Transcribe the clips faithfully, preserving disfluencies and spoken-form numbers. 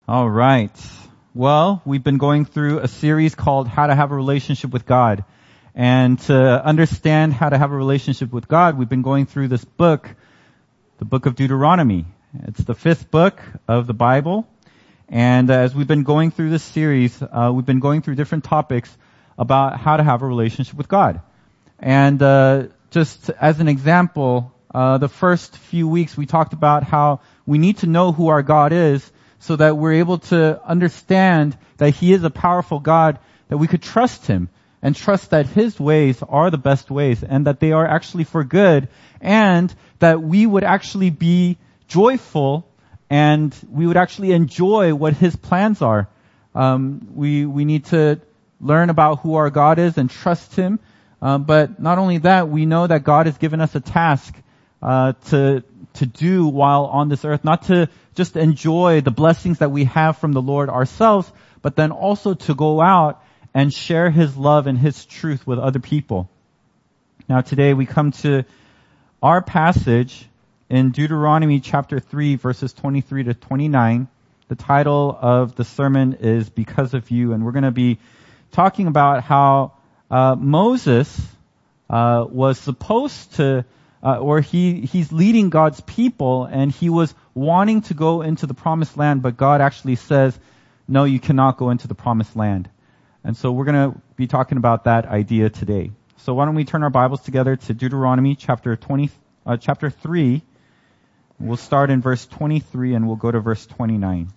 All right. Well, we've been going through a series called How to Have a Relationship with God. And to understand how to have a relationship with God, we've been going through this book, the book of Deuteronomy. It's the fifth book of the Bible. And as we've been going through this series, uh, we've been going through different topics about how to have a relationship with God. And uh, just as an example, uh, the first few weeks we talked about how we need to know who our God is so that we're able to understand that He is a powerful God, that we could trust Him and trust that His ways are the best ways and that they are actually for good, and that we would actually be joyful and we would actually enjoy what His plans are. Um, we we need to learn about who our God is and trust Him. Um, but not only that, we know that God has given us a task uh, to to do while on this earth, not to just enjoy the blessings that we have from the Lord ourselves, but then also to go out and share His love and His truth with other people. Now today we come to our passage in Deuteronomy chapter three, verses twenty-three to twenty-nine. The title of the sermon is Because of You, and we're going to be talking about how uh, Moses uh, was supposed to, uh, or he he's leading God's people, and he was wanting to go into the promised land, but God actually says, no, you cannot go into the promised land. And so we're going to be talking about that idea today. So why don't we turn our Bibles together to Deuteronomy chapter twenty, uh, chapter three. We'll start in verse twenty-three and we'll go to verse twenty-nine.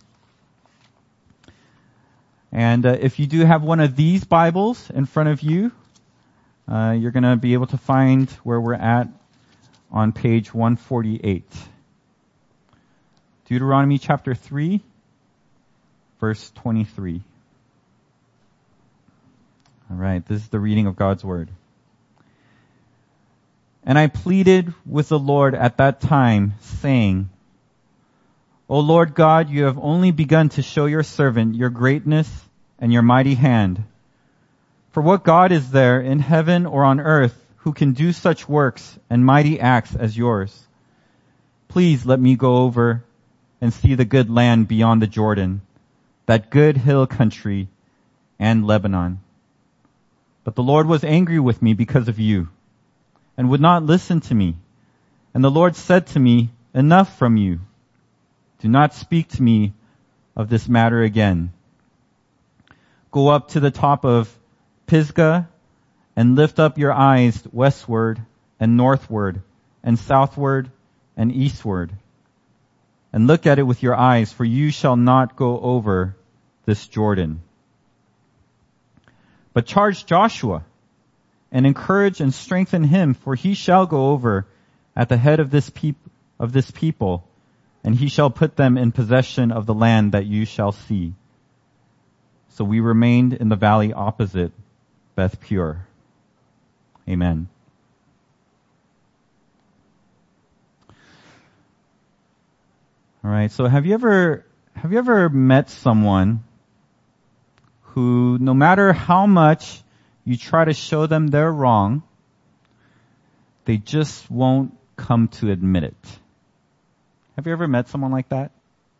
And uh, if you do have one of these Bibles in front of you, uh, you're going to be able to find where we're at on page one forty-eight. Deuteronomy chapter three, verse twenty-three. All right, this is the reading of God's Word. And I pleaded with the Lord at that time, saying, O Lord God, you have only begun to show your servant your greatness and your mighty hand. For what God is there in heaven or on earth who can do such works and mighty acts as yours? Please let me go over and see the good land beyond the Jordan, that good hill country and Lebanon. But the Lord was angry with me because of you, and would not listen to me. And the Lord said to me, enough from you. Do not speak to me of this matter again. Go up to the top of Pisgah and lift up your eyes westward and northward and southward and eastward. And look at it with your eyes, for you shall not go over this Jordan. But charge Joshua and encourage and strengthen him, for he shall go over at the head of this peop- of this people, and he shall put them in possession of the land that you shall see. So we remained in the valley opposite Beth Peor. Amen. All right. So have you ever have you ever met someone who, no matter how much you try to show them they're wrong, they just won't come to admit it? Have you ever met someone like that?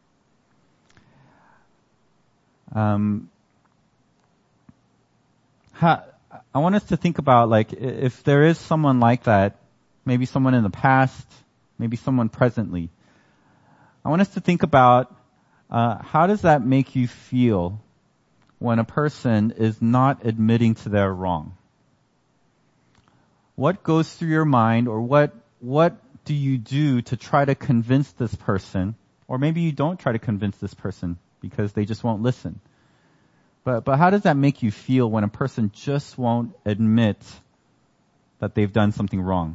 Um, ha, I want us to think about, like, if there is someone like that, maybe someone in the past, maybe someone presently. I want us to think about uh, how does that make you feel when a person is not admitting to their wrong? What goes through your mind, or what what do you do to try to convince this person? Or maybe you don't try to convince this person because they just won't listen. But but how does that make you feel when a person just won't admit that they've done something wrong?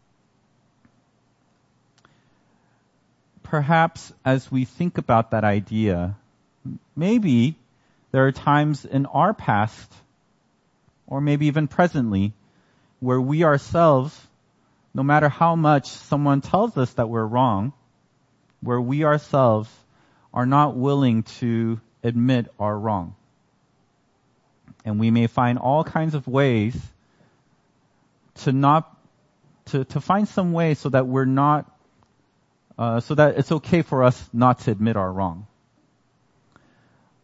Perhaps as we think about that idea, maybe there are times in our past, or maybe even presently, where we ourselves, no matter how much someone tells us that we're wrong, where we ourselves are not willing to admit our wrong. And we may find all kinds of ways to not, to, to find some way so that we're not, uh, so that it's okay for us not to admit our wrong.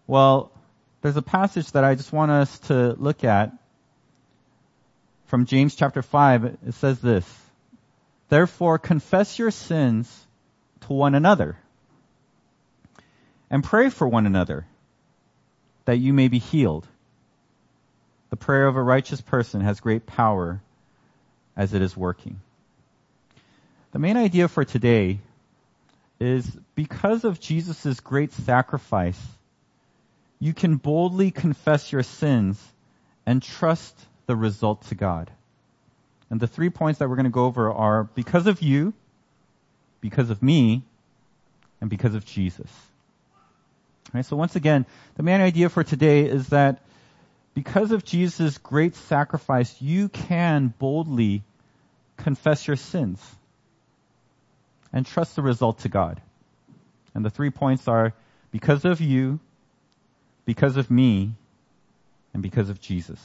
Well, there's a passage that I just want us to look at from James chapter five. It says this: "Therefore confess your sins to one another and pray for one another that you may be healed. The prayer of a righteous person has great power as it is working." The main idea for today is, because of Jesus' great sacrifice, you can boldly confess your sins and trust the result to God. And the three points that we're going to go over are because of you, because of me, and because of Jesus. All right, so once again, the main idea for today is that because of Jesus' great sacrifice, you can boldly confess your sins and trust the result to God. And the three points are because of you, because of me, and because of Jesus.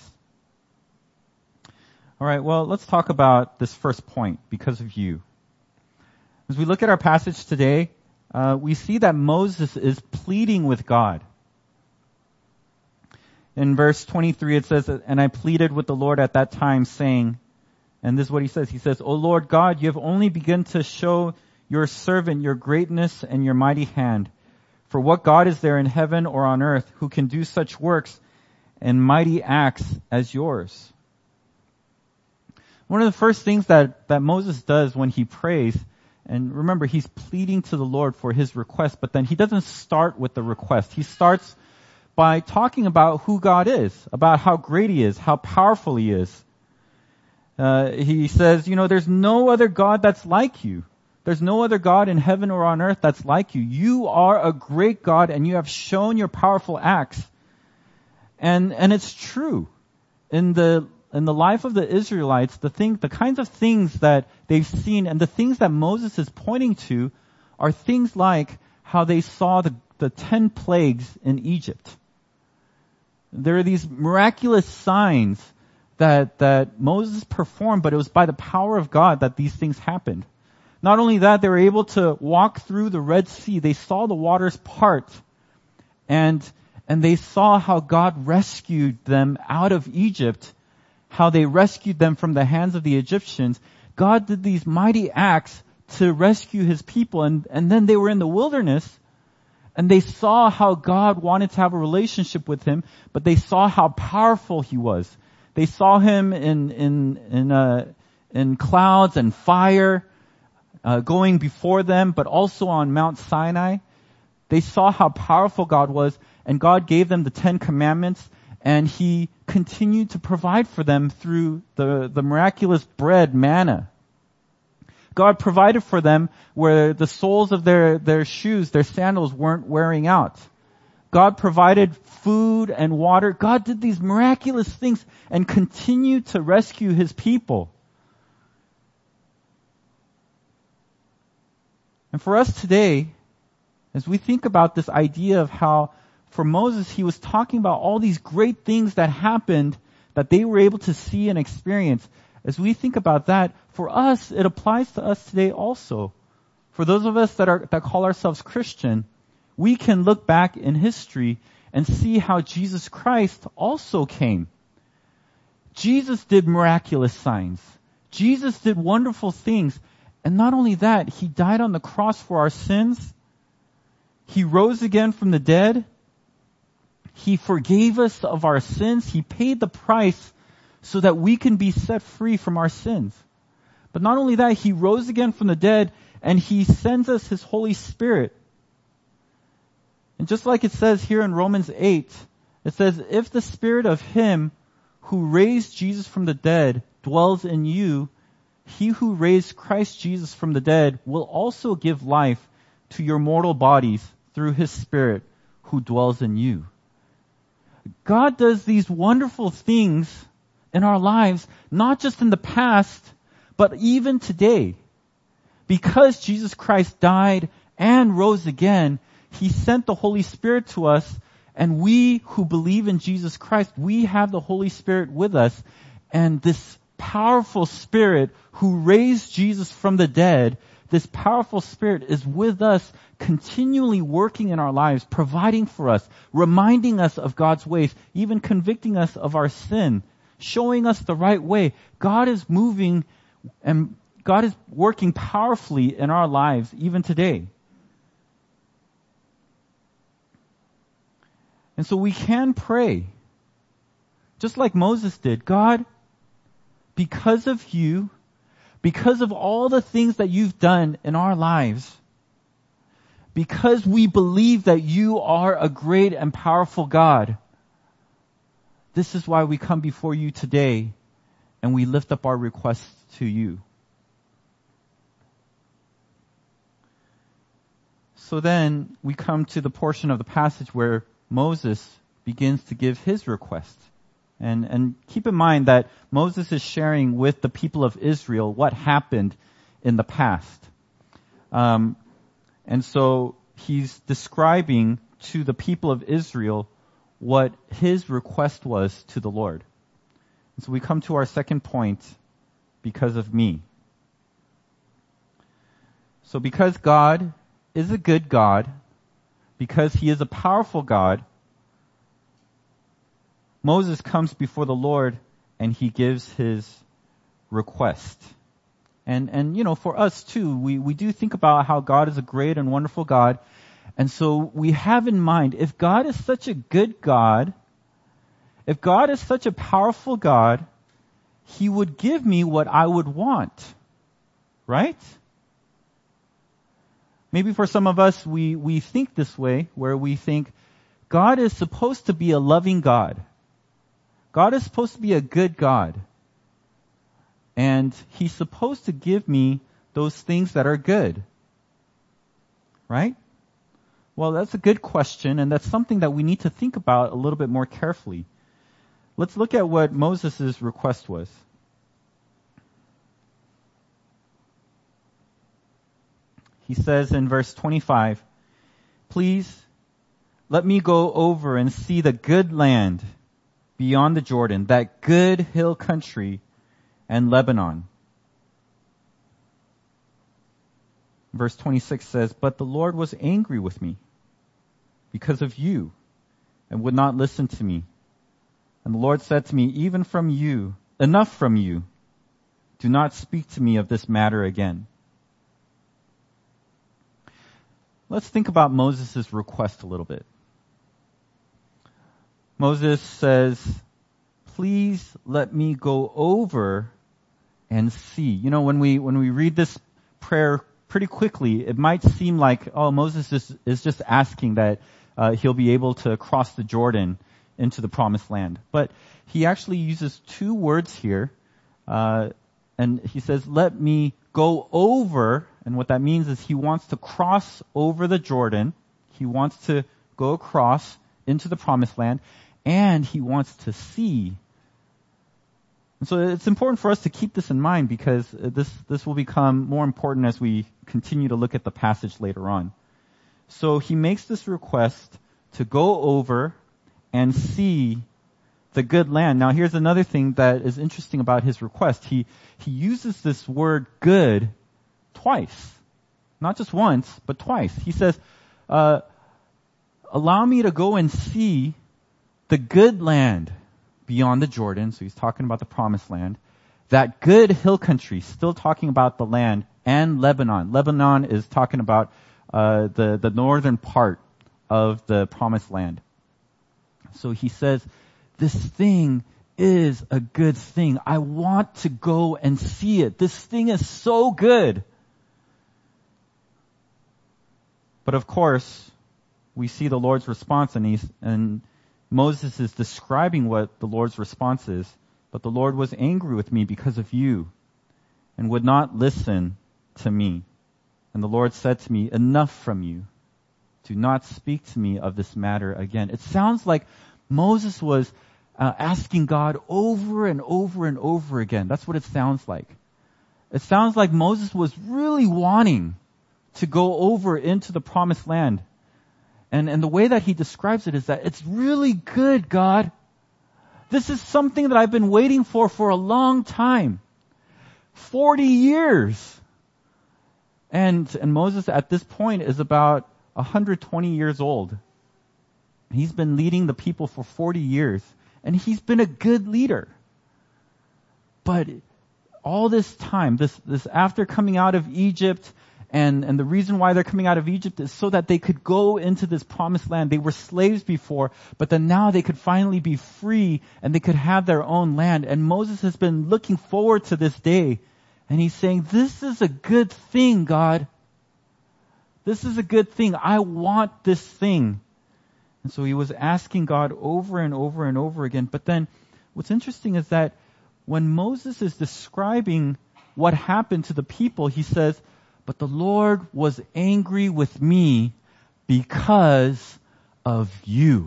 All right, well, let's talk about this first point, because of you. As we look at our passage today, uh, we see that Moses is pleading with God. In verse twenty-three, it says, "And I pleaded with the Lord at that time, saying," and this is what he says. He says, "O Lord God, you have only begun to show your servant your greatness and your mighty hand. For what God is there in heaven or on earth who can do such works and mighty acts as yours?" One of the first things that, that Moses does when he prays, and remember, he's pleading to the Lord for his request, but then he doesn't start with the request. He starts by talking about who God is, about how great he is, how powerful he is. Uh, he says, you know, there's no other God that's like you. There's no other God in heaven or on earth that's like you. You are a great God, and you have shown your powerful acts. And, and it's true. In the, in the life of the Israelites, the thing, the kinds of things that they've seen and the things that Moses is pointing to are things like how they saw the, the ten plagues in Egypt. There are these miraculous signs that, that Moses performed, but it was by the power of God that these things happened. Not only that, they were able to walk through the Red Sea. They saw the waters part, and, and they saw how God rescued them out of Egypt, how they rescued them from the hands of the Egyptians. God did these mighty acts to rescue his people, and, and then they were in the wilderness, and they saw how God wanted to have a relationship with him, but they saw how powerful he was. They saw him in, in, in, uh, in clouds and fire, Uh, going before them, but also on Mount Sinai. They saw how powerful God was, and God gave them the Ten Commandments, and he continued to provide for them through the, the miraculous bread, manna. God provided for them where the soles of their, their shoes, their sandals weren't wearing out. God provided food and water. God did these miraculous things and continued to rescue his people. And for us today, as we think about this idea of how, for Moses, he was talking about all these great things that happened that they were able to see and experience. As we think about that, for us, it applies to us today also. For those of us that are, that call ourselves Christian, we can look back in history and see how Jesus Christ also came. Jesus did miraculous signs. Jesus did wonderful things. And not only that, he died on the cross for our sins. He rose again from the dead. He forgave us of our sins. He paid the price so that we can be set free from our sins. But not only that, he rose again from the dead, and he sends us his Holy Spirit. And just like it says here in Romans eight, it says, "If the Spirit of him who raised Jesus from the dead dwells in you, he who raised Christ Jesus from the dead will also give life to your mortal bodies through his Spirit who dwells in you." God does these wonderful things in our lives, not just in the past, but even today. Because Jesus Christ died and rose again, he sent the Holy Spirit to us, and we who believe in Jesus Christ, we have the Holy Spirit with us, and this powerful Spirit who raised Jesus from the dead this powerful Spirit is with us, continually working in our lives, providing for us, reminding us of God's ways, even convicting us of our sin, showing us the right way. God is moving and God is working powerfully in our lives even today. And so we can pray, just like Moses did. God, because of you, because of all the things that you've done in our lives, because we believe that you are a great and powerful God, this is why we come before you today and we lift up our requests to you. So then we come to the portion of the passage where Moses begins to give his request. And, and keep in mind that Moses is sharing with the people of Israel what happened in the past. Um, and so he's describing to the people of Israel what his request was to the Lord. And so we come to our second point, because of me. So because God is a good God, because he is a powerful God, Moses comes before the Lord and he gives his request. And, and, you know, for us too, we, we do think about how God is a great and wonderful God. And so we have in mind, if God is such a good God, if God is such a powerful God, he would give me what I would want. Right? Maybe for some of us, we, we think this way, where we think God is supposed to be a loving God. God is supposed to be a good God. And he's supposed to give me those things that are good. Right? Well, that's a good question, and that's something that we need to think about a little bit more carefully. Let's look at what Moses' request was. He says in verse twenty-five, "Please let me go over and see the good land beyond the Jordan, that good hill country and Lebanon." Verse twenty-six says, "But the Lord was angry with me because of you and would not listen to me. And the Lord said to me, even from you, enough from you. Do not speak to me of this matter again." Let's think about Moses' request a little bit. Moses says, "Please let me go over and see." You know, when we, when we read this prayer pretty quickly, it might seem like, oh, Moses is, is just asking that uh, he'll be able to cross the Jordan into the promised land. But he actually uses two words here, uh, and he says, "Let me go over," and what that means is he wants to cross over the Jordan. He wants to go across into the promised land, and he wants to see. And so it's important for us to keep this in mind, because this, this will become more important as we continue to look at the passage later on. So he makes this request to go over and see the good land. Now here's another thing that is interesting about his request. He, he uses this word good twice. Not just once, but twice. He says, uh, allow me to go and see the good land beyond the Jordan. So he's talking about the promised land. That good hill country, still talking about the land, and Lebanon. Lebanon is talking about uh, the, the northern part of the promised land. So he says, this thing is a good thing. I want to go and see it. This thing is so good. But of course, we see the Lord's response, and he's, and Moses is describing what the Lord's response is. "But the Lord was angry with me because of you and would not listen to me. And the Lord said to me, enough from you. Do not speak to me of this matter again." It sounds like Moses was uh, asking God over and over and over again. That's what it sounds like. It sounds like Moses was really wanting to go over into the promised land. And, and the way that he describes it is that it's really good, God. This is something that I've been waiting for for a long time. Forty years. And, and Moses at this point is about one hundred twenty years old. He's been leading the people for forty years, and he's been a good leader. But all this time, this, this after coming out of Egypt, and, and the reason why they're coming out of Egypt is so that they could go into this promised land. They were slaves before, but then now they could finally be free and they could have their own land. And Moses has been looking forward to this day. And he's saying, this is a good thing, God. This is a good thing. I want this thing. And so he was asking God over and over and over again. But then what's interesting is that when Moses is describing what happened to the people, he says, but the Lord was angry with me because of you.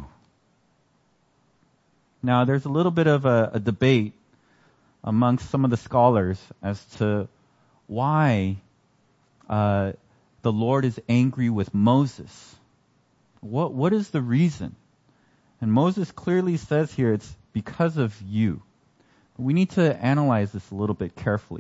Now, there's a little bit of a, a debate amongst some of the scholars as to why uh, the Lord is angry with Moses. What what is the reason? And Moses clearly says here it's because of you. We need to analyze this a little bit carefully.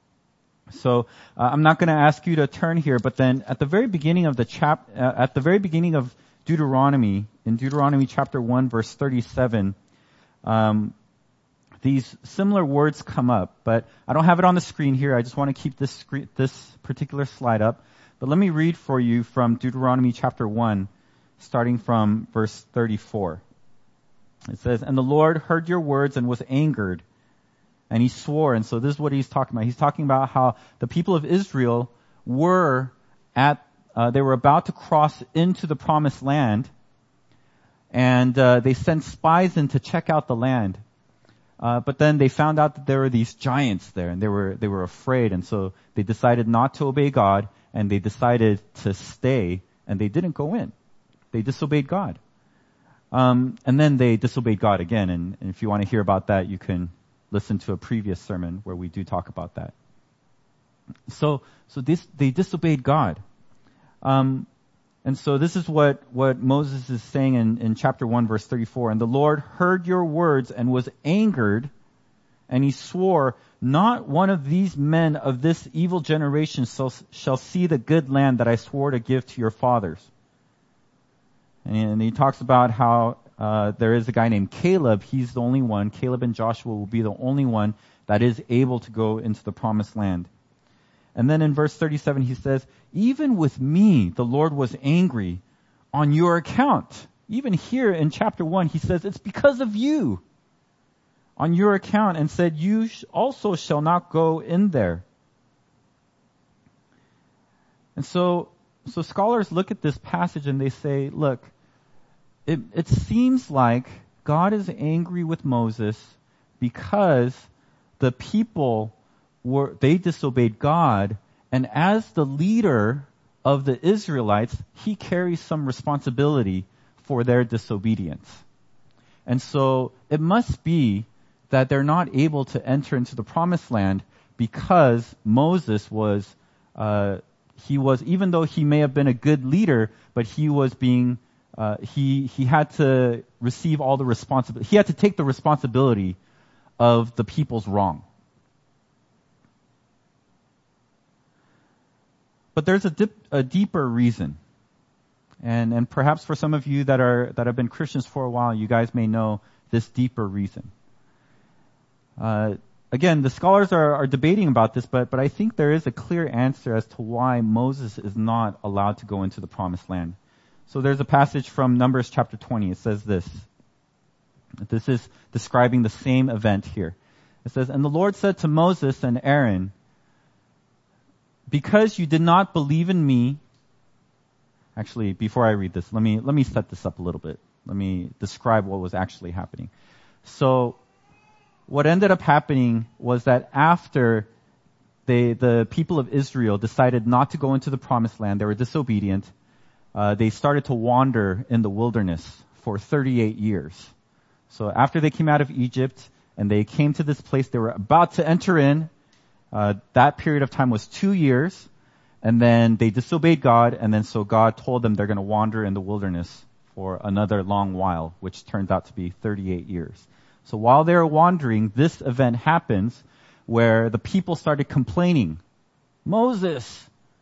So uh, I'm not going to ask you to turn here, but then at the very beginning of the chap, uh, at the very beginning of Deuteronomy, in Deuteronomy chapter one, verse thirty-seven, um, these similar words come up, but I don't have it on the screen here. I just want to keep this screen, this particular slide up. But let me read for you from Deuteronomy chapter one, starting from verse thirty-four. It says, "And the Lord heard your words and was angered, and he swore." And so this is what he's talking about. He's talking about how the people of Israel were at, uh, they were about to cross into the promised land, and uh, they sent spies in to check out the land. Uh, but then they found out that there were these giants there, and they were they were afraid, and so they decided not to obey God, and they decided to stay, and they didn't go in. They disobeyed God. Um, and then they disobeyed God again, and, and if you want to hear about that, you can listen to a previous sermon where we do talk about that. So, so this, they disobeyed God. Um, and so this is what, what Moses is saying in, in chapter one, verse thirty-four. "And the Lord heard your words and was angered, and he swore, not one of these men of this evil generation shall, shall see the good land that I swore to give to your fathers." And he talks about how uh, there is a guy named Caleb. He's the only one. Caleb and Joshua will be the only one that is able to go into the promised land. And then in verse thirty-seven, he says, "Even with me, the Lord was angry on your account." Even here in chapter one, he says, it's because of you, on your account, and said, "You also shall not go in there." And so, so scholars look at this passage and they say, look, It, it seems like God is angry with Moses because the people were, they disobeyed God, and as the leader of the Israelites, he carries some responsibility for their disobedience. And so it must be that they're not able to enter into the promised land because Moses was, uh, he was, even though he may have been a good leader, but he was being Uh, he, he had to receive all the responsibility. He had to take the responsibility of the people's wrong. But there's a, dip, a deeper reason. And, and perhaps for some of you that are, that have been Christians for a while, you guys may know this deeper reason. Uh, again, the scholars are, are debating about this, but, but I think there is a clear answer as to why Moses is not allowed to go into the promised land. So there's a passage from Numbers chapter twenty. It says this. This is describing the same event here. It says, "And the Lord said to Moses and Aaron, because you did not believe in me." Actually, before I read this, let me, let me set this up a little bit. Let me describe what was actually happening. So what ended up happening was that after they, the people of Israel decided not to go into the promised land, they were disobedient. Uh, they started to wander in the wilderness for thirty-eight years. So after they came out of Egypt and they came to this place they were about to enter in, uh, that period of time was two years. And then they disobeyed God, and then so God told them they're going to wander in the wilderness for another long while, which turns out to be thirty-eight years. So while they were wandering, this event happens where the people started complaining. "Moses,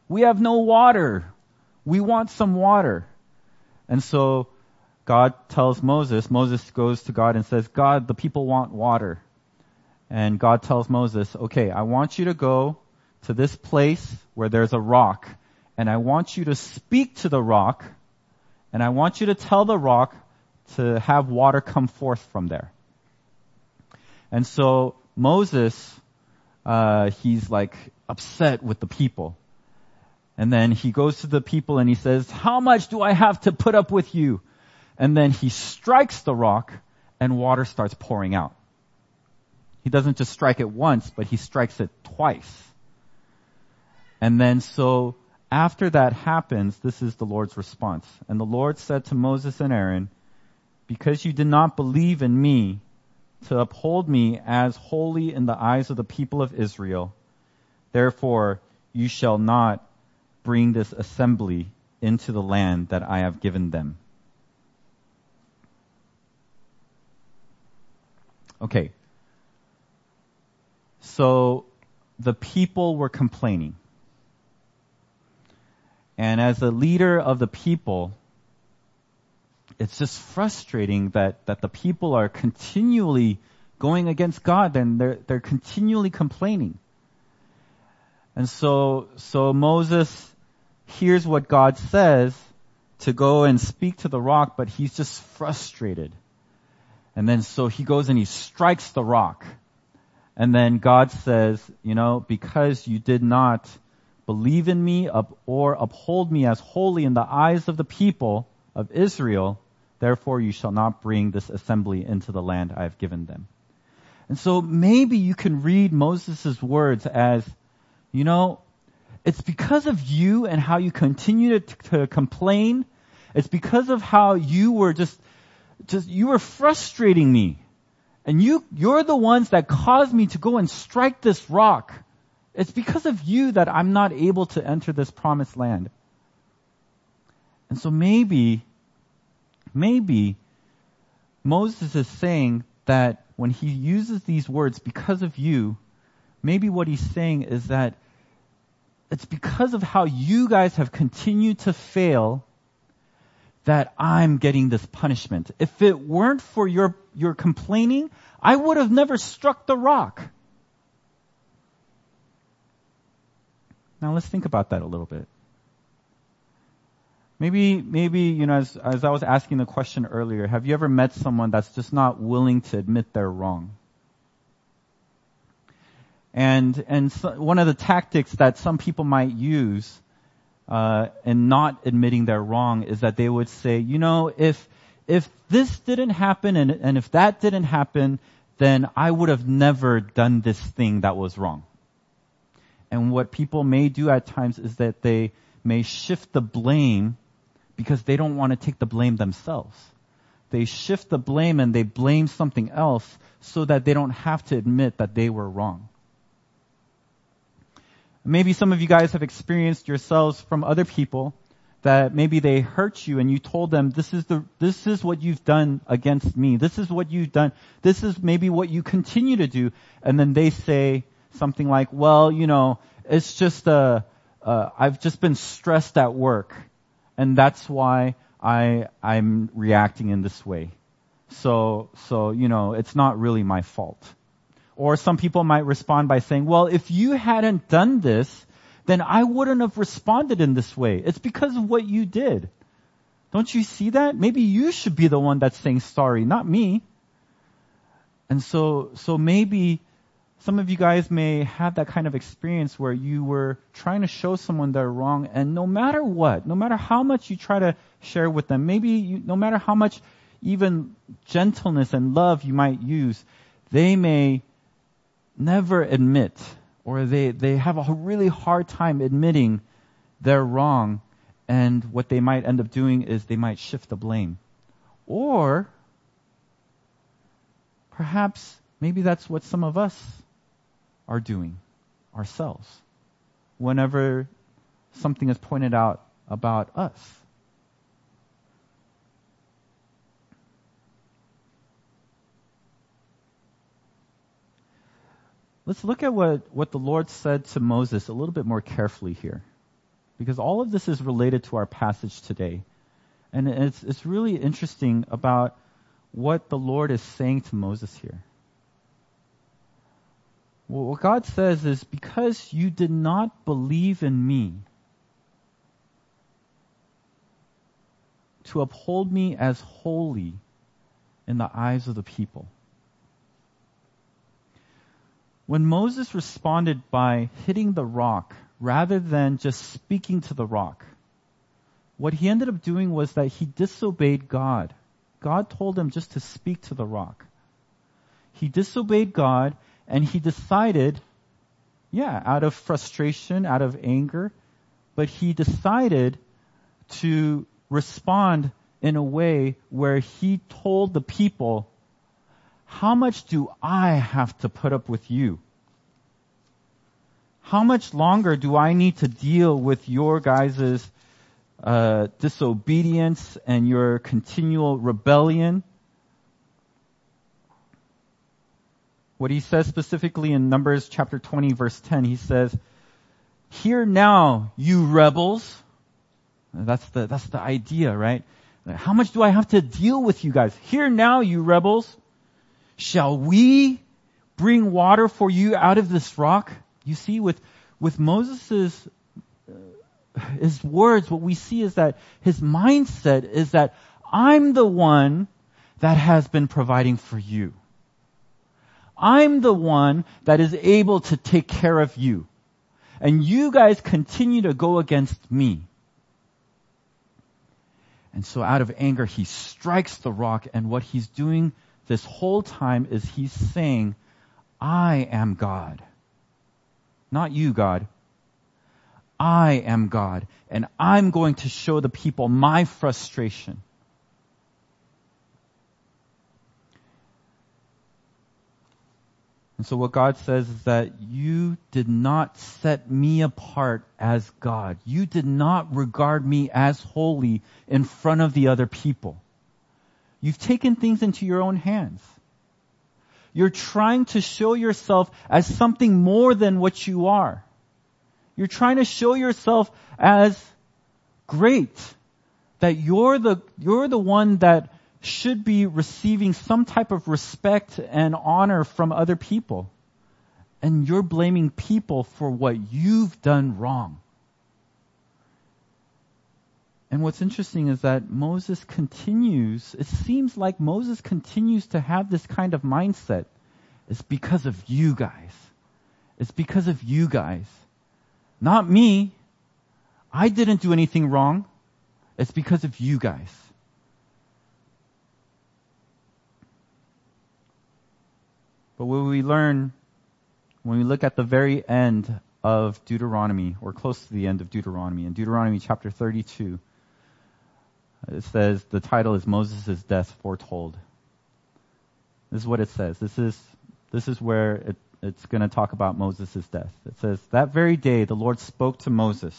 We have no water. We want some water. And so God tells Moses, Moses goes to God and says, God, the people want water. And God tells Moses, okay, I want you to go to this place where there's a rock, and I want you to speak to the rock, and I want you to tell the rock to have water come forth from there. And so Moses, uh, he's like upset with the people. And then he goes to the people and he says, how much do I have to put up with you? And then he strikes the rock and water starts pouring out. He doesn't just strike it once, but he strikes it twice. And then so after that happens, this is the Lord's response. And the Lord said to Moses and Aaron, because you did not believe in me to uphold me as holy in the eyes of the people of Israel, therefore you shall not bring this assembly into the land that I have given them. Okay. So the people were complaining. And as a leader of the people, it's just frustrating that, that the people are continually going against God and they're, they're continually complaining. And so, so Moses hears what God says to go and speak to the rock, but he's just frustrated. And then so he goes and he strikes the rock. And then God says, you know, because you did not believe in me up or uphold me as holy in the eyes of the people of Israel, therefore you shall not bring this assembly into the land I have given them. And so maybe you can read Moses' words as, you know, it's because of you and how you continue to, to complain. It's because of how you were just, just, you were frustrating me. And you, you're the ones that caused me to go and strike this rock. It's because of you that I'm not able to enter this promised land. And so maybe, maybe Moses is saying that when he uses these words, because of you, maybe what he's saying is that it's because of how you guys have continued to fail that I'm getting this punishment. If it weren't for your, your complaining, I would have never struck the rock. Now let's think about that a little bit. Maybe, maybe, you know, as, as I was asking the question earlier, have you ever met someone that's just not willing to admit they're wrong? And, and so one of the tactics that some people might use, uh, in not admitting they're wrong is that they would say, you know, if, if this didn't happen and, and if that didn't happen, then I would have never done this thing that was wrong. And what people may do at times is that they may shift the blame because they don't want to take the blame themselves. They shift the blame and they blame something else so that they don't have to admit that they were wrong. Maybe some of you guys have experienced yourselves from other people that maybe they hurt you and you told them, this is the, this is what you've done against me. This is what you've done. This is maybe what you continue to do. And then they say something like, well, you know, it's just, uh, uh, I've just been stressed at work and that's why I, I'm reacting in this way. So, so, you know, it's not really my fault. Or some people might respond by saying, well, if you hadn't done this, then I wouldn't have responded in this way. It's because of what you did. Don't you see that? Maybe you should be the one that's saying sorry, not me. And so, so maybe some of you guys may have that kind of experience where you were trying to show someone they're wrong, and no matter what, no matter how much you try to share with them, maybe you, no matter how much even gentleness and love you might use, they may never admit, or they, they have a really hard time admitting they're wrong, and what they might end up doing is they might shift the blame. Or perhaps maybe that's what some of us are doing ourselves whenever something is pointed out about us. Let's look at what, what the Lord said to Moses a little bit more carefully here. Because all of this is related to our passage today. And it's, it's really interesting about what the Lord is saying to Moses here. Well, what God says is, because you did not believe in me to uphold me as holy in the eyes of the people. When Moses responded by hitting the rock rather than just speaking to the rock, what he ended up doing was that he disobeyed God. God told him just to speak to the rock. He disobeyed God, and he decided, yeah, out of frustration, out of anger, but he decided to respond in a way where he told the people, how much do I have to put up with you? How much longer do I need to deal with your guys' uh, disobedience and your continual rebellion? What he says specifically in Numbers chapter twenty, verse ten, he says, "Hear now, you rebels." That's the, that's the idea, right? How much do I have to deal with you guys? Hear now, you rebels. Shall we bring water for you out of this rock? You see, with, with Moses' uh, his words, what we see is that his mindset is that I'm the one that has been providing for you. I'm the one that is able to take care of you. And you guys continue to go against me. And so out of anger, he strikes the rock, and what he's doing this whole time is he's saying, I am God. Not you, God. I am God, and I'm going to show the people my frustration. And so what God says is that you did not set me apart as God. You did not regard me as holy in front of the other people. You've taken things into your own hands. You're trying to show yourself as something more than what you are. You're trying to show yourself as great. That you're the, you're the one that should be receiving some type of respect and honor from other people. And you're blaming people for what you've done wrong. And what's interesting is that Moses continues, it seems like Moses continues to have this kind of mindset. It's because of you guys. It's because of you guys. Not me. I didn't do anything wrong. It's because of you guys. But what we learn when we look at the very end of Deuteronomy, or close to the end of Deuteronomy, in Deuteronomy chapter thirty-two, it says, the title is Moses' Death Foretold. This is what it says. This is, this is where it, it's going to talk about Moses' death. It says, that very day the Lord spoke to Moses,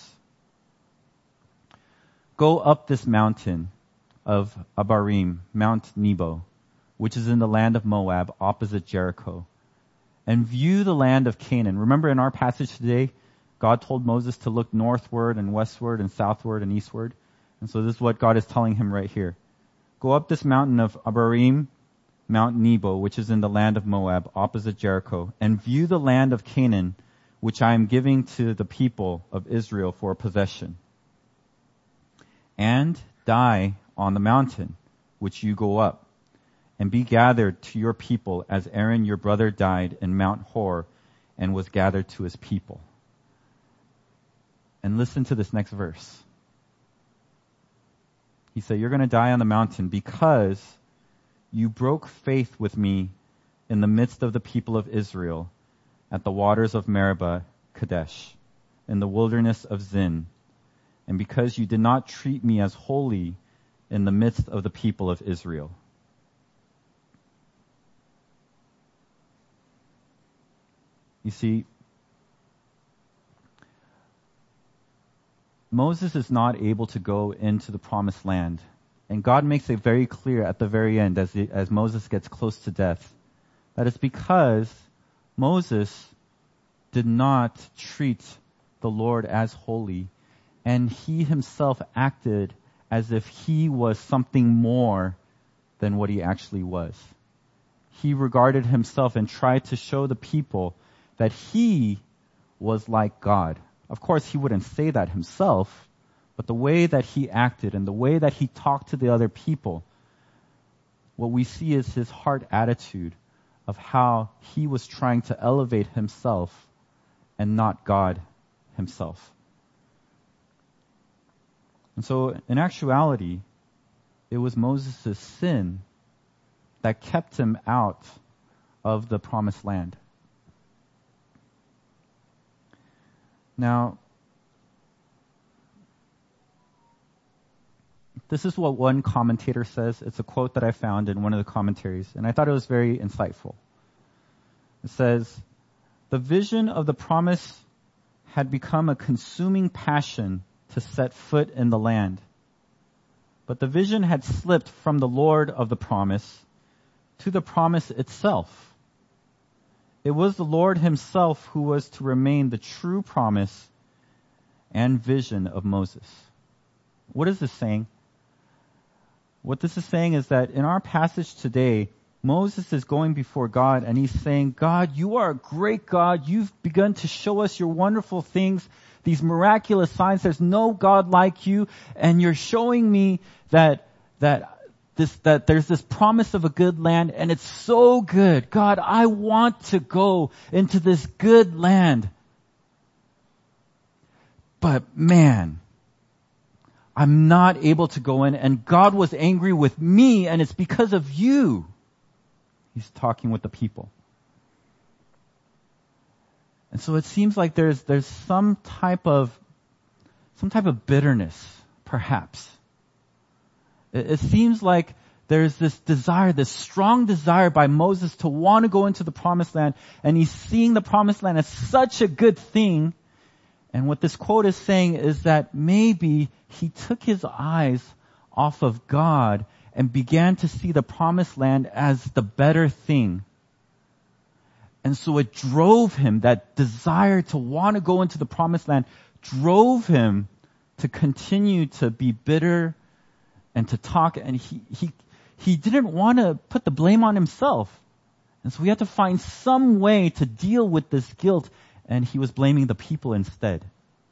go up this mountain of Abarim, Mount Nebo, which is in the land of Moab, opposite Jericho, and view the land of Canaan. Remember in our passage today, God told Moses to look northward and westward and southward and eastward. And so this is what God is telling him right here. Go up this mountain of Abarim, Mount Nebo, which is in the land of Moab, opposite Jericho, and view the land of Canaan, which I am giving to the people of Israel for a possession. And die on the mountain, which you go up, and be gathered to your people as Aaron your brother died in Mount Hor and was gathered to his people. And listen to this next verse. He said, you're going to die on the mountain because you broke faith with me in the midst of the people of Israel at the waters of Meribah, Kadesh, in the wilderness of Zin, and because you did not treat me as holy in the midst of the people of Israel. You see, Moses is not able to go into the promised land. And God makes it very clear at the very end as, the, as Moses gets close to death, that it's because Moses did not treat the Lord as holy and he himself acted as if he was something more than what he actually was. He regarded himself and tried to show the people that he was like God. Of course, he wouldn't say that himself, but the way that he acted and the way that he talked to the other people, what we see is his heart attitude of how he was trying to elevate himself and not God himself. And so, in actuality, it was Moses' sin that kept him out of the promised land. Now, this is what one commentator says. It's a quote that I found in one of the commentaries, and I thought it was very insightful. It says, "The vision of the promise had become a consuming passion to set foot in the land. But the vision had slipped from the Lord of the promise to the promise itself. It was the Lord himself who was to remain the true promise and vision of Moses." What is this saying? What this is saying is that in our passage today, Moses is going before God and he's saying, "God, you are a great God. You've begun to show us your wonderful things, these miraculous signs. There's no God like you. And you're showing me that, that this, that there's this promise of a good land, and it's so good. God, I want to go into this good land. But man, I'm not able to go in, and God was angry with me, and it's because of you." He's talking with the people. And so it seems like there's there's some type of some type of bitterness, perhaps. It, it seems like there's this desire, this strong desire by Moses to want to go into the promised land, and he's seeing the promised land as such a good thing. And what this quote is saying is that maybe he took his eyes off of God and began to see the promised land as the better thing. And so it drove him, that desire to want to go into the promised land, drove him to continue to be bitter and to talk. And he, he, he didn't want to put the blame on himself. And so we had to find some way to deal with this guilt. And he was blaming the people instead.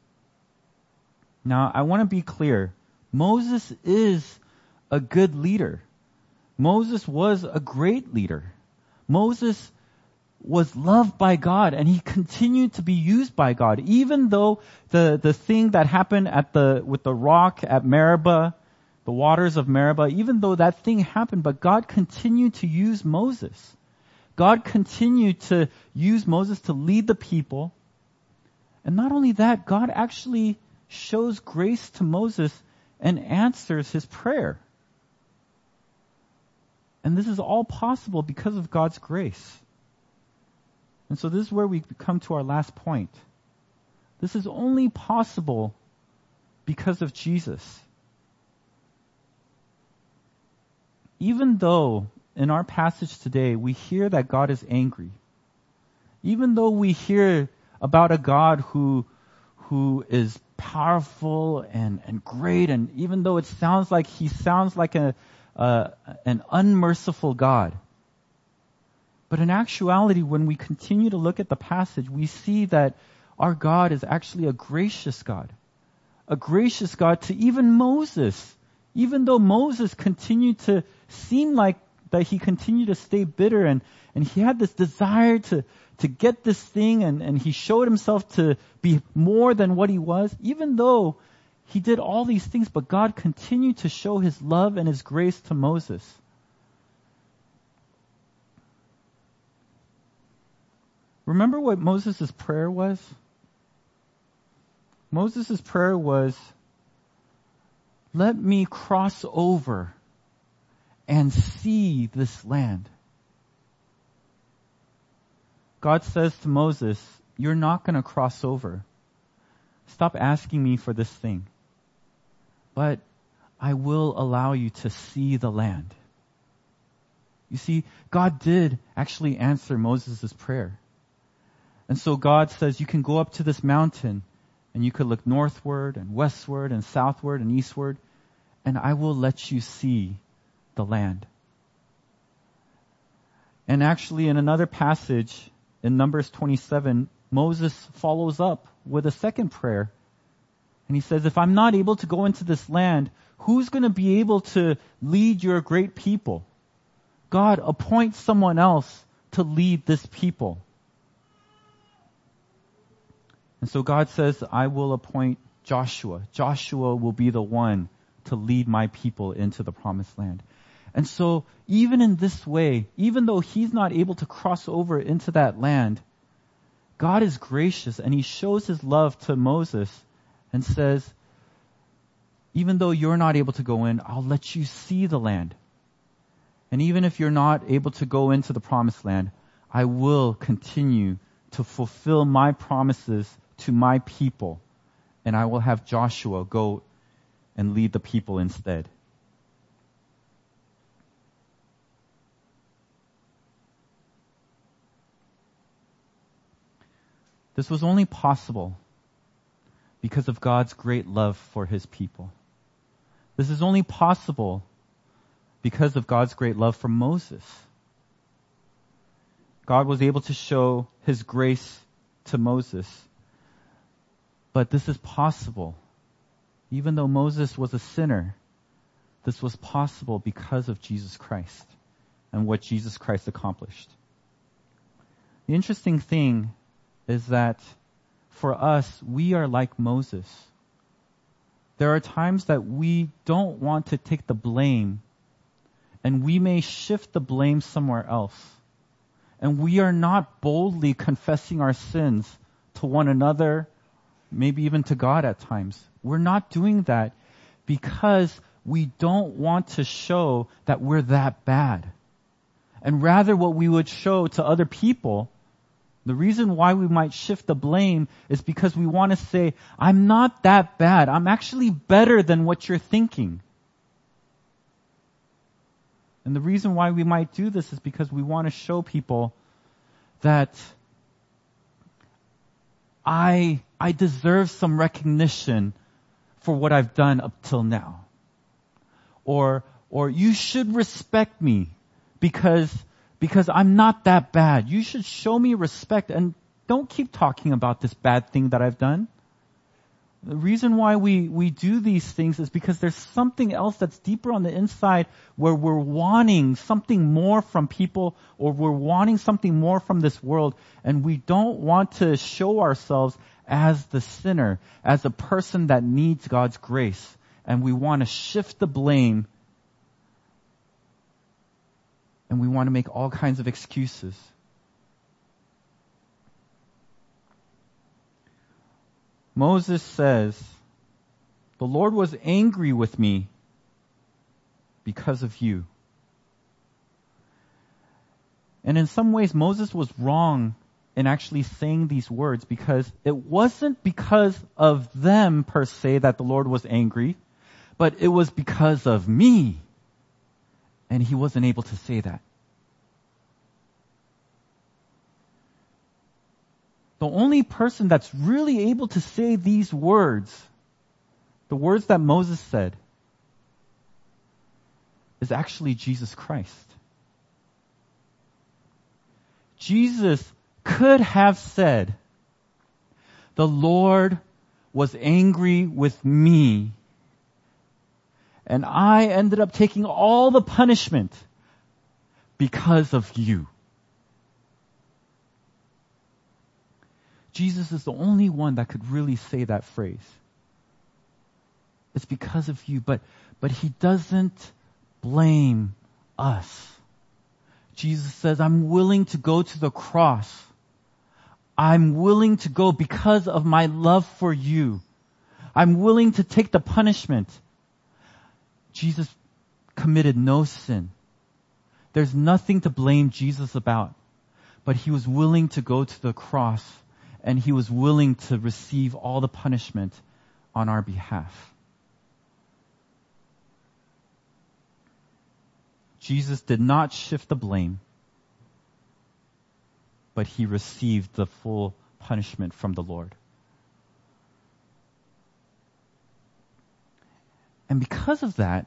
Now, I want to be clear. Moses is a good leader. Moses was a great leader. Moses was loved by God, and he continued to be used by God, even though the, the thing that happened at the, with the rock at Meribah, the waters of Meribah, even though that thing happened, but God continued to use Moses. God continued to use Moses to lead the people. And not only that, God actually shows grace to Moses and answers his prayer. And this is all possible because of God's grace. And so this is where we come to our last point. This is only possible because of Jesus. Even though in our passage today we hear that God is angry, even though we hear about a God who who is powerful and, and great, and even though it sounds like he sounds like a uh, an unmerciful God, but in actuality, when we continue to look at the passage, we see that our God is actually a gracious God, a gracious God to even Moses. Even though Moses continued to seem like that he continued to stay bitter, and, and he had this desire to, to get this thing, and, and he showed himself to be more than what he was, even though he did all these things, but God continued to show his love and his grace to Moses. Remember what Moses' prayer was? Moses' prayer was, "Let me cross over and see this land." God says to Moses, "You're not going to cross over. Stop asking me for this thing. But I will allow you to see the land." You see, God did actually answer Moses' prayer. And so God says, "You can go up to this mountain And you could look northward and westward and southward and eastward, and I will let you see the land. And actually in another passage in Numbers twenty-seven, Moses follows up with a second prayer. And he says, if I'm not able to go into this land, who's going to be able to lead your great people? God, appoint someone else to lead this people. And so God says, I will appoint Joshua. Joshua will be the one to lead my people into the promised land. And so even in this way, even though he's not able to cross over into that land, God is gracious and he shows his love to Moses and says, even though you're not able to go in, I'll let you see the land. And even if you're not able to go into the promised land, I will continue to fulfill my promises to my people, and I will have Joshua go and lead the people instead. This was only possible because of God's great love for his people. This is only possible because of God's great love for Moses. God was able to show his grace to Moses. But this is possible. Even though Moses was a sinner, this was possible because of Jesus Christ and what Jesus Christ accomplished. The interesting thing is that for us, we are like Moses. There are times that we don't want to take the blame, and we may shift the blame somewhere else. And we are not boldly confessing our sins to one another, maybe even to God at times. We're not doing that because we don't want to show that we're that bad. And rather what we would show to other people, the reason why we might shift the blame is because we want to say, I'm not that bad. I'm actually better than what you're thinking. And the reason why we might do this is because we want to show people that I, I deserve some recognition for what I've done up till now. Or, or you should respect me because, because I'm not that bad. You should show me respect and don't keep talking about this bad thing that I've done. The reason why we, we do these things is because there's something else that's deeper on the inside where we're wanting something more from people, or we're wanting something more from this world, and we don't want to show ourselves as the sinner, as a person that needs God's grace, and we want to shift the blame, and we want to make all kinds of excuses. Moses says, the Lord was angry with me because of you. And in some ways, Moses was wrong in actually saying these words, because it wasn't because of them per se that the Lord was angry, but it was because of me. And he wasn't able to say that. The only person that's really able to say these words, the words that Moses said, is actually Jesus Christ. Jesus could have said, the Lord was angry with me, and I ended up taking all the punishment because of you. Jesus is the only one that could really say that phrase. It's because of you, but, but he doesn't blame us. Jesus says, I'm willing to go to the cross. I'm willing to go because of my love for you. I'm willing to take the punishment. Jesus committed no sin. There's nothing to blame Jesus about, but he was willing to go to the cross, and he was willing to receive all the punishment on our behalf. Jesus did not shift the blame, but he received the full punishment from the Lord. And because of that,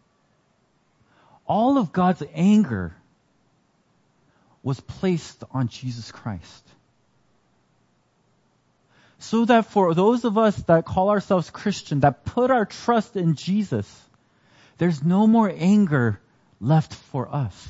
all of God's anger was placed on Jesus Christ. So that for those of us that call ourselves Christian, that put our trust in Jesus, there's no more anger left for us.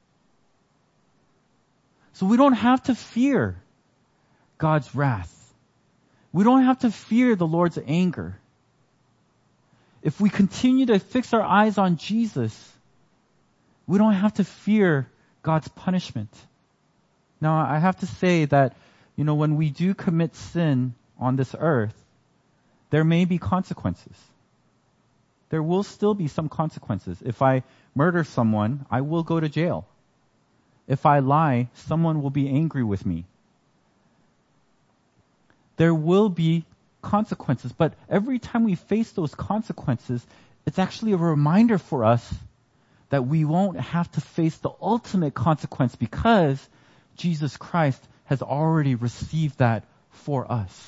So we don't have to fear God's wrath. We don't have to fear the Lord's anger. If we continue to fix our eyes on Jesus, we don't have to fear God's punishment. Now, I have to say that, you know, when we do commit sin on this earth, there may be consequences. There will still be some consequences. If I murder someone, I will go to jail. If I lie, someone will be angry with me. There will be consequences, but every time we face those consequences, it's actually a reminder for us that we won't have to face the ultimate consequence because Jesus Christ has already received that for us.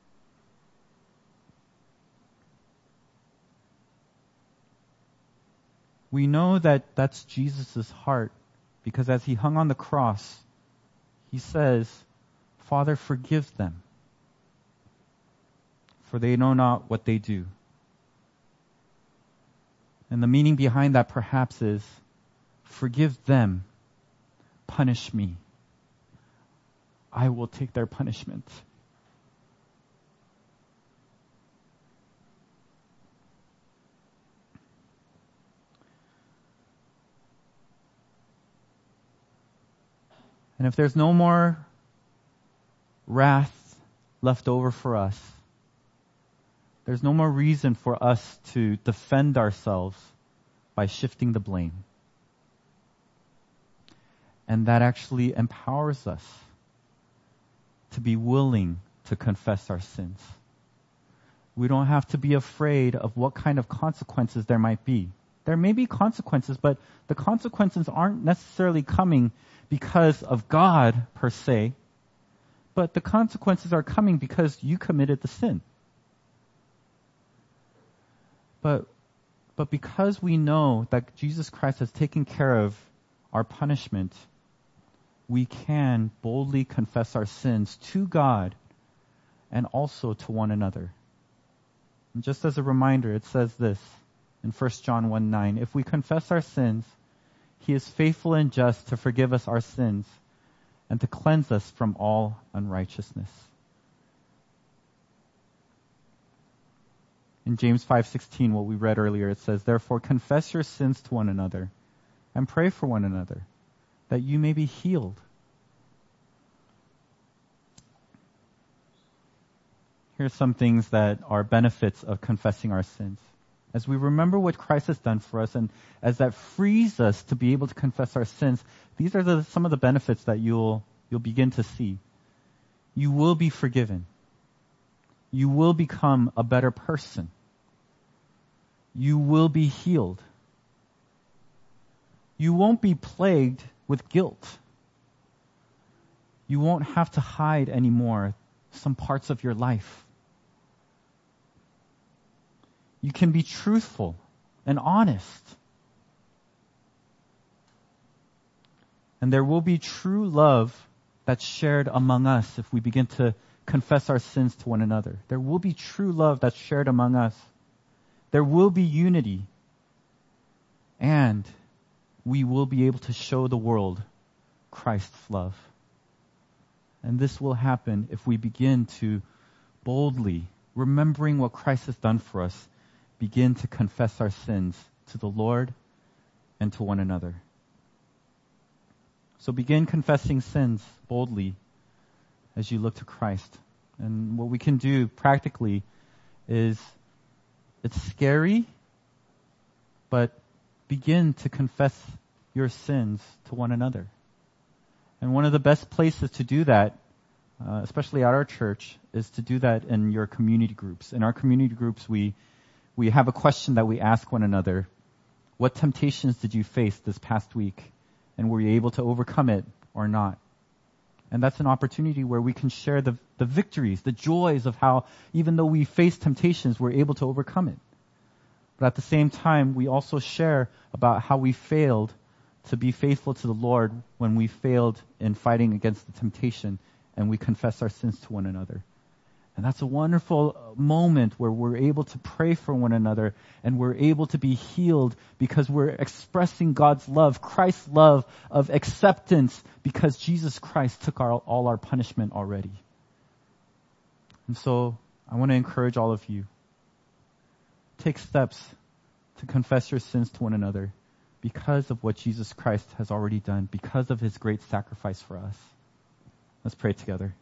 We know that that's Jesus' heart because as he hung on the cross, he says, Father, forgive them, for they know not what they do. And the meaning behind that perhaps is, forgive them, punish me. I will take their punishment. And if there's no more wrath left over for us, there's no more reason for us to defend ourselves by shifting the blame. And that actually empowers us to be willing to confess our sins. We don't have to be afraid of what kind of consequences there might be. There may be consequences, but the consequences aren't necessarily coming because of God per se, but the consequences are coming because you committed the sin. But, but because we know that Jesus Christ has taken care of our punishment, we can boldly confess our sins to God and also to one another. And just as a reminder, it says this in First John one nine, if we confess our sins, He is faithful and just to forgive us our sins and to cleanse us from all unrighteousness. In James five sixteen, what we read earlier, it says, therefore confess your sins to one another and pray for one another, that you may be healed. Here's some things that are benefits of confessing our sins. As we remember what Christ has done for us, and as that frees us to be able to confess our sins, these are the, some of the benefits that you'll you'll begin to see. You will be forgiven. You will become a better person. You will be healed. You won't be plagued with guilt. You won't have to hide anymore some parts of your life. You can be truthful and honest. And there will be true love that's shared among us if we begin to confess our sins to one another. There will be true love that's shared among us. There will be unity. And we will be able to show the world Christ's love. And this will happen if we begin to boldly, remembering what Christ has done for us, begin to confess our sins to the Lord and to one another. So begin confessing sins boldly as you look to Christ. And what we can do practically is, it's scary, but begin to confess your sins to one another. And one of the best places to do that, uh, especially at our church, is to do that in your community groups. In our community groups, we we have a question that we ask one another. What temptations did you face this past week? And were you able to overcome it or not? And that's an opportunity where we can share the, the victories, the joys of how, even though we face temptations, we're able to overcome it. But at the same time, we also share about how we failed to be faithful to the Lord when we failed in fighting against the temptation, and we confess our sins to one another. And that's a wonderful moment where we're able to pray for one another and we're able to be healed because we're expressing God's love, Christ's love of acceptance, because Jesus Christ took our, all our punishment already. And so I want to encourage all of you. Take steps to confess your sins to one another because of what Jesus Christ has already done, because of his great sacrifice for us. Let's pray together.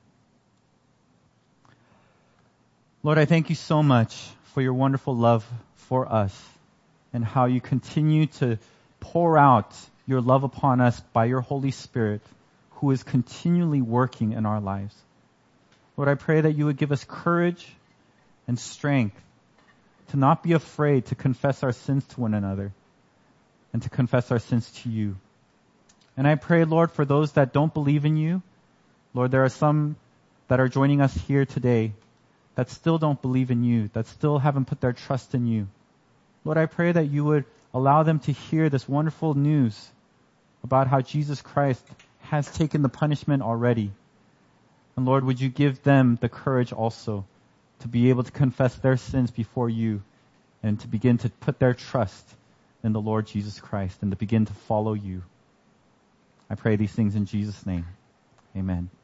Lord, I thank you so much for your wonderful love for us and how you continue to pour out your love upon us by your Holy Spirit, who is continually working in our lives. Lord, I pray that you would give us courage and strength to not be afraid to confess our sins to one another and to confess our sins to you. And I pray, Lord, for those that don't believe in you, Lord, there are some that are joining us here today that still don't believe in you, that still haven't put their trust in you. Lord, I pray that you would allow them to hear this wonderful news about how Jesus Christ has taken the punishment already. And Lord, would you give them the courage also to be able to confess their sins before you and to begin to put their trust in the Lord Jesus Christ and to begin to follow you. I pray these things in Jesus' name. Amen.